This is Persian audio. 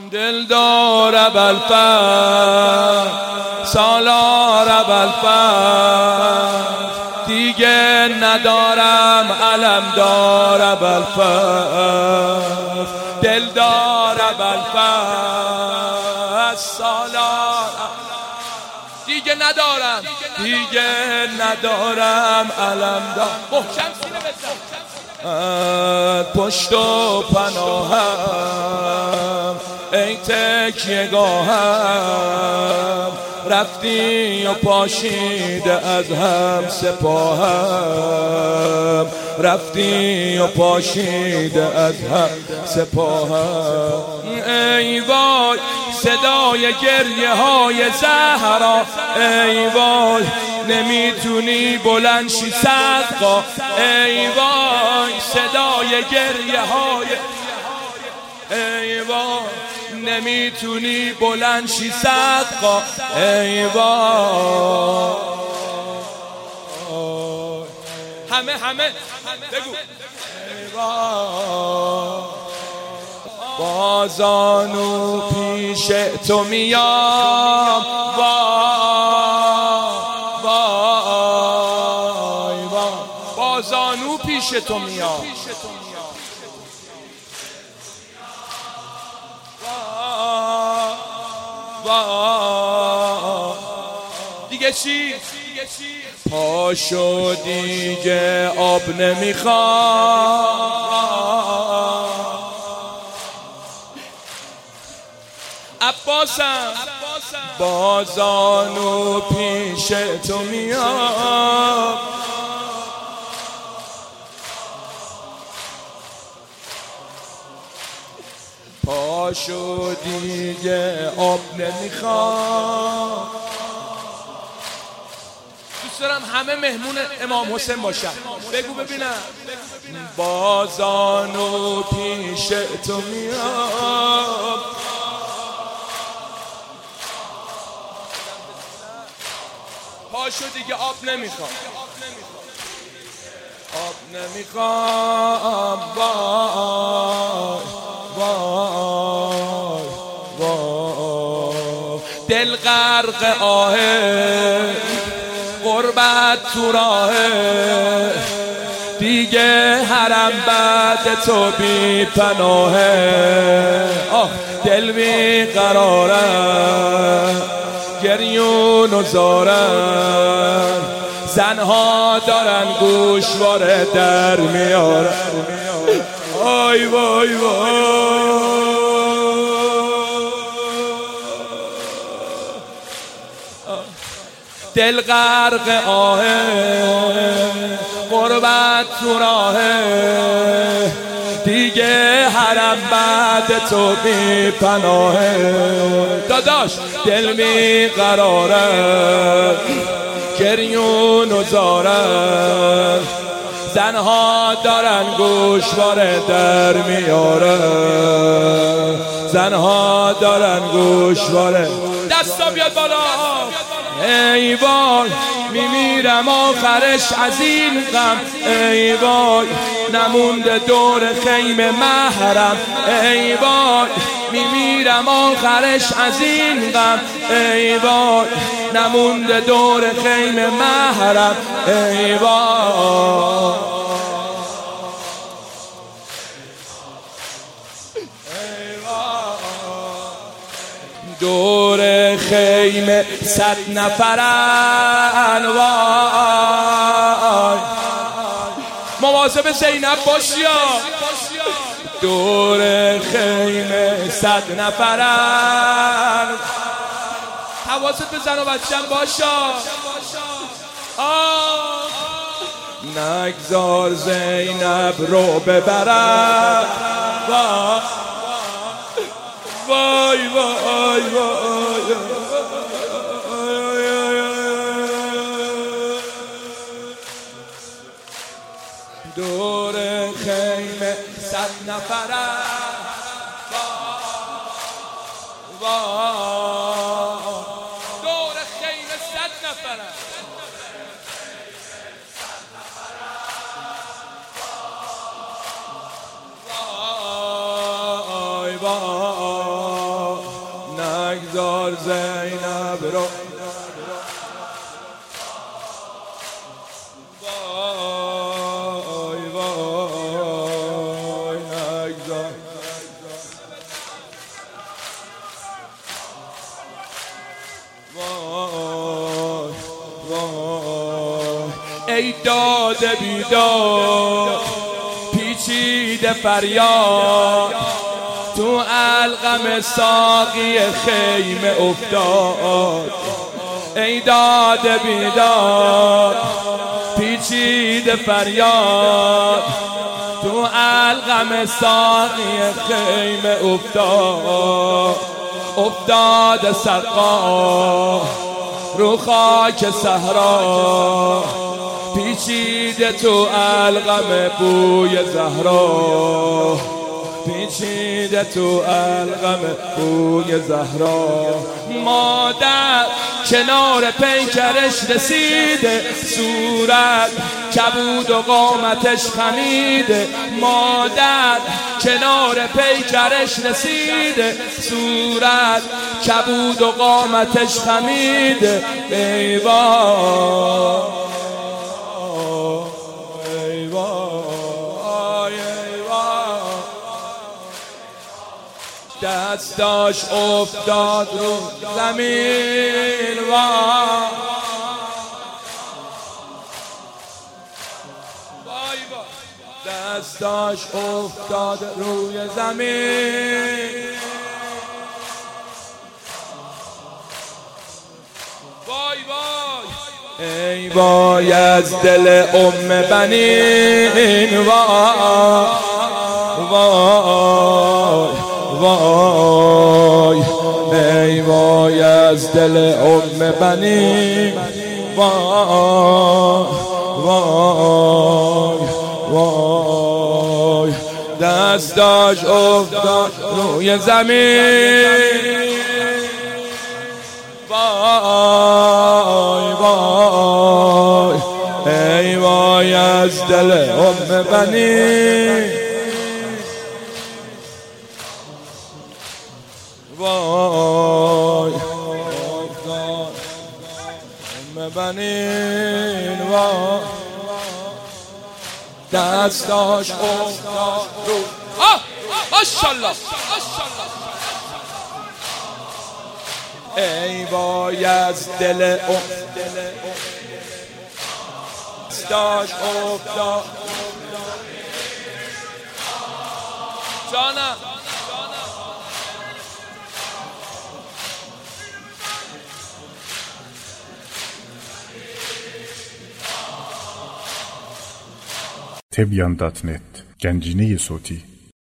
دلدار ابوالفضل سالار ابوالفضل دیگه ندارم علمدار ابوالفضل دلدار ابوالفضل سالار دیگه ندارم علمدار محکم سینه بزن پشت و پناهم ای تکیه‌گاهم رفتی و پاشیده از هم سپاهم رفتی و پاشیده از هم سپاهم ای وای صدای گریه های زهرا ای وای نمیتونی بلند شی صدقا ای وای صدای گریه های ای وای نمیتونی بلند شی صدقا ای وای همه بگو ای وای بازانو پیش تو میام وای بازانو پیش تو میام دیگه چی؟ پاشو دیگه آب نمیخوام عباسم بازانو پیش تو میام پاشو دیگه آب نمیخوام دوست دارم همه مهمون امام حسین باشن بگو ببینم بازانو پیش تو میام پاشو دیگه آب نمیخوام وای دل غرق آهه غربت تو راهه دیگه حرم بعد تو بی پناهه آه دل بی قراره گریون و زارن زنها دارن گوشواره در میارن آی وای دل غرق آهه غربت تو راهه دیگه حرم بعد تو بی پناهه داداش دل می قراره گریون و زارن زنها دارن گوشواره در میارن زنها دارن گوشواره دستا بیاد بالا ای وای میمیرم آخرش از این غم ای وای نمونده دور خیمه محرم ای وای میمیرم آخرش از این غم ای وای نمونده دور خیمه محرم ای وای دور خیمه 100 نفرن وای مواظب زینب باشیا دور خیمه 100 نفرن حواست به زن و بچه‌م باشا نگذار زینب رو ببرن وای وای وای دور خیمه 100 نفره دور خیمه 100 نفره وای وای نگذار زینب رو وای وای نگذار وای وای ای داد بیداد پیچیده فریاد تو علقم ساقی خیمه افتاد ای داد بیداد پیچیده فریاد تو علقم ساقی خیمه افتاد سقا رو خاک صحرا پیچیده تو علقم بوی زهرا پیچیده تو علقم بوی زهرا مادر کنار پیکرش رسیده صورت کبود و قامتش خمیده مادر کنار پیکرش رسیده صورت کبود و قامتش خمیده ای وای ای وای ای وای دستاش افتاد رو زمین وای دستاش افتاد روی زمین وای وای ای وای از دل بنین وای وای وای ای وای از دل بنین وای وای وای دستاش افتاد روی زمین وای وای ای وای از دل بنین وای بنین وای دستاش افتاد رو ماشاءالله ای وای از دل دستاش افتاد جانم Tebyan.net Gənciniyi Soti